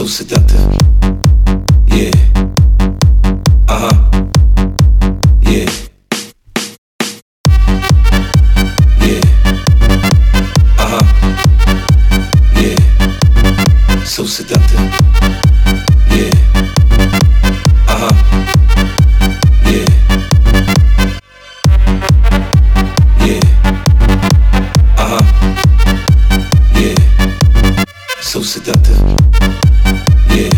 so seductive. Yeah. Yeah. Yeah. Yeah. So seductive. Yeah. Yeah. Yeah. Yeah. So seductive. Yeah.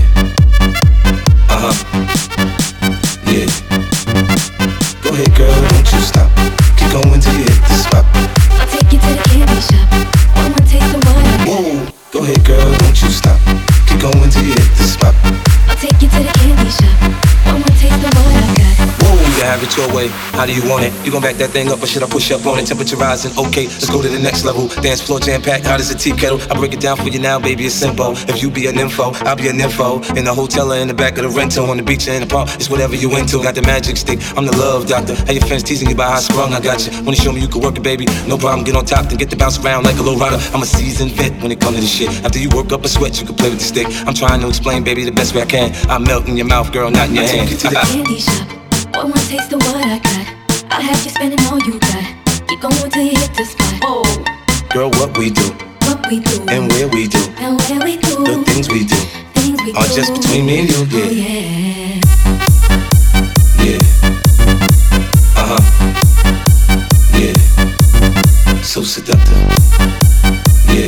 Yeah. Go ahead, girl, don't you stop. Keep going till you hit the spot. I'll take you to the candy shop. One more taste of what I got. Whoa. Go ahead, girl, don't you stop. Keep going till you hit the spot. I'll take you to the candy shop. One more taste of what I got. Whoa, you can have it your way. How do you want it? You gon' back that thing up or should I push up on it? Temperature rising, okay, let's go to the next level. Dance floor jam packed, hot as a tea kettle. I break it down for you now, baby, it's simple. If you be an info, I'll be an info. In the hotel or in the back of the rental, on the beach or in the park, it's whatever you into. Got the magic stick, I'm the love doctor. How your friends teasing you about how I sprung, I got you. Wanna show me you can work it, baby? No problem, get on top, then get to bounce around like a low rider. I'm a seasoned vet when it comes to this shit. After you work up a sweat, you can play with the stick. I'm trying to explain, baby, the best way I can. I melt in your mouth, girl, not in your hand. Take you to the candy shop. One more taste of what I got. I'll have you spending all you got. Keep going till you hit the spot. Whoa. Girl, what we do, What we do, and where we do, and where we do, the things we do, things we are do. just between me and you, Oh, yeah. yeah. Yeah. Yeah. So seductive. Yeah.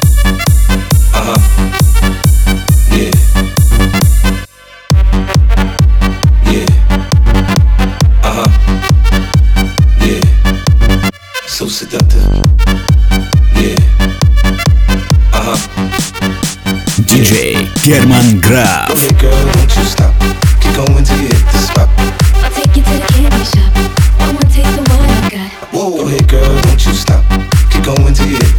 Yeah. Yeah. Yeah. So seductive. Yeah. DJ German Go Graf. ahead, girl, don't you stop. Keep going till you hit the spot. I'll take you to the candy shop. One more taste of what I got. Whoa, go ahead, girl, don't you stop. Keep going till you hit